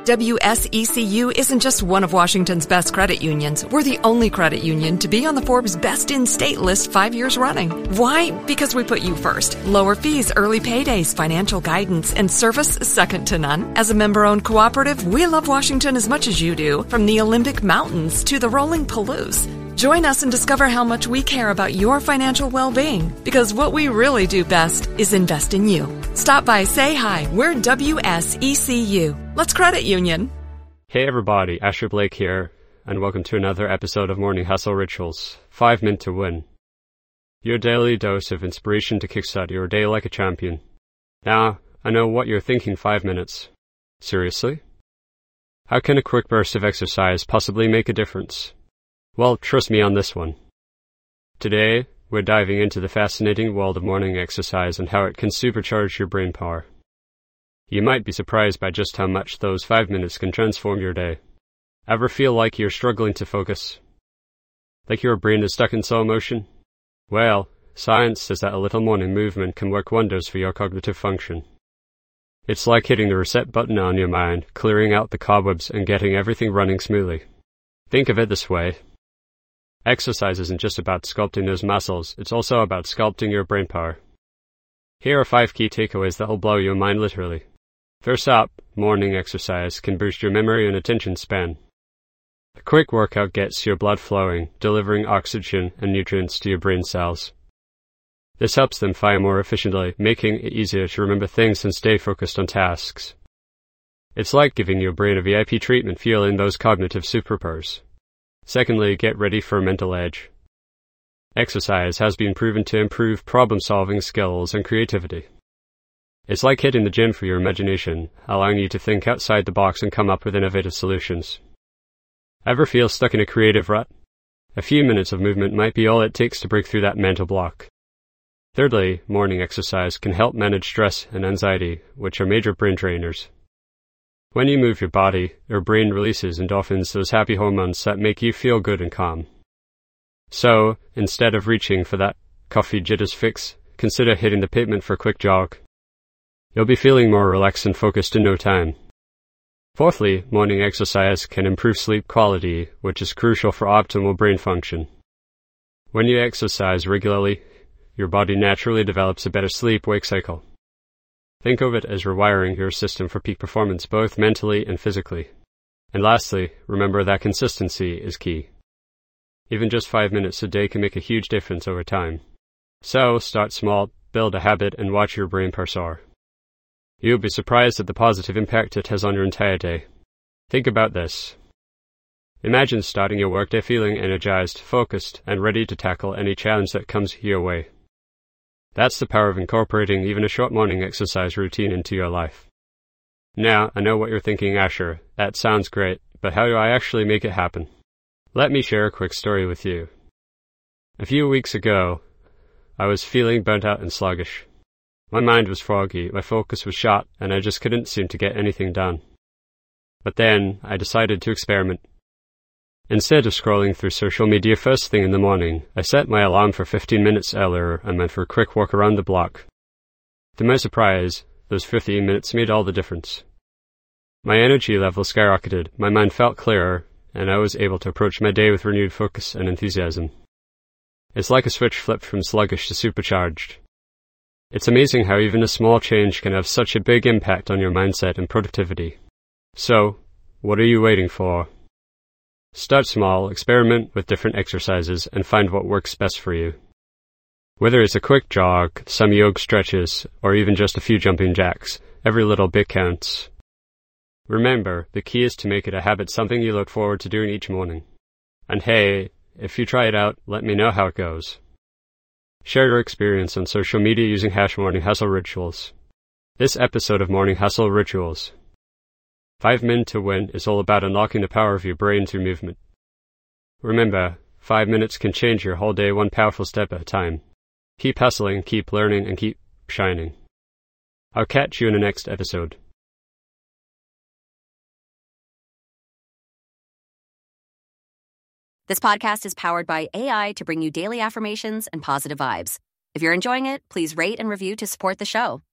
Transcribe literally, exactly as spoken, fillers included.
W S E C U isn't just one of Washington's best credit unions. We're the only credit union to be on the Forbes Best in State list five years running. Why? Because we put you first. Lower fees, early paydays, financial guidance, and service second to none. As a member-owned cooperative, we love Washington as much as you do, from the Olympic Mountains to the rolling Palouse. Join us and discover how much we care about your financial well-being, because what we really do best is invest in you. Stop by, say hi. We're W S E C U. Let's credit union. Hey everybody, Asher Blake here, and welcome to another episode of Morning Hustle Rituals, five Mint to Win. Your daily dose of inspiration to kickstart your day like a champion. Now, I know what you're thinking, five minutes. Seriously? How can a quick burst of exercise possibly make a difference? Well, trust me on this one. Today, we're diving into the fascinating world of morning exercise and how it can supercharge your brain power. You might be surprised by just how much those five minutes can transform your day. Ever feel like you're struggling to focus? Like your brain is stuck in slow motion? Well, science says that a little morning movement can work wonders for your cognitive function. It's like hitting the reset button on your mind, clearing out the cobwebs and getting everything running smoothly. Think of it this way. Exercise isn't just about sculpting those muscles, it's also about sculpting your brain power. Here are five key takeaways that will blow your mind literally. First up, morning exercise can boost your memory and attention span. A quick workout gets your blood flowing, delivering oxygen and nutrients to your brain cells. This helps them fire more efficiently, making it easier to remember things and stay focused on tasks. It's like giving your brain a V I P treatment, fueling those cognitive superpowers. Secondly, get ready for a mental edge. Exercise has been proven to improve problem-solving skills and creativity. It's like hitting the gym for your imagination, allowing you to think outside the box and come up with innovative solutions. Ever feel stuck in a creative rut? A few minutes of movement might be all it takes to break through that mental block. Thirdly, morning exercise can help manage stress and anxiety, which are major brain drainers. When you move your body, your brain releases endorphins, those happy hormones that make you feel good and calm. So, instead of reaching for that coffee jitters fix, consider hitting the pavement for a quick jog. You'll be feeling more relaxed and focused in no time. Fourthly, morning exercise can improve sleep quality, which is crucial for optimal brain function. When you exercise regularly, your body naturally develops a better sleep-wake cycle. Think of it as rewiring your system for peak performance, both mentally and physically. And lastly, remember that consistency is key. Even just five minutes a day can make a huge difference over time. So, start small, build a habit, and watch your brain power soar. You'll be surprised at the positive impact it has on your entire day. Think about this. Imagine starting your workday feeling energized, focused, and ready to tackle any challenge that comes your way. That's the power of incorporating even a short morning exercise routine into your life. Now, I know what you're thinking, Asher. That sounds great, but how do I actually make it happen? Let me share a quick story with you. A few weeks ago, I was feeling burnt out and sluggish. My mind was foggy, my focus was shot, and I just couldn't seem to get anything done. But then, I decided to experiment. Instead of scrolling through social media first thing in the morning, I set my alarm for fifteen minutes earlier and went for a quick walk around the block. To my surprise, those fifteen minutes made all the difference. My energy level skyrocketed, my mind felt clearer, and I was able to approach my day with renewed focus and enthusiasm. It's like a switch flipped from sluggish to supercharged. It's amazing how even a small change can have such a big impact on your mindset and productivity. So, what are you waiting for? Start small, experiment with different exercises, and find what works best for you. Whether it's a quick jog, some yoga stretches, or even just a few jumping jacks, every little bit counts. Remember, the key is to make it a habit, something you look forward to doing each morning. And hey, if you try it out, let me know how it goes. Share your experience on social media using hash Morning Hustle Rituals. This episode of Morning Hustle Rituals, five Mint to Win, is all about unlocking the power of your brain through movement. Remember, five minutes can change your whole day, one powerful step at a time. Keep hustling, keep learning, and keep shining. I'll catch you in the next episode. This podcast is powered by A I to bring you daily affirmations and positive vibes. If you're enjoying it, please rate and review to support the show.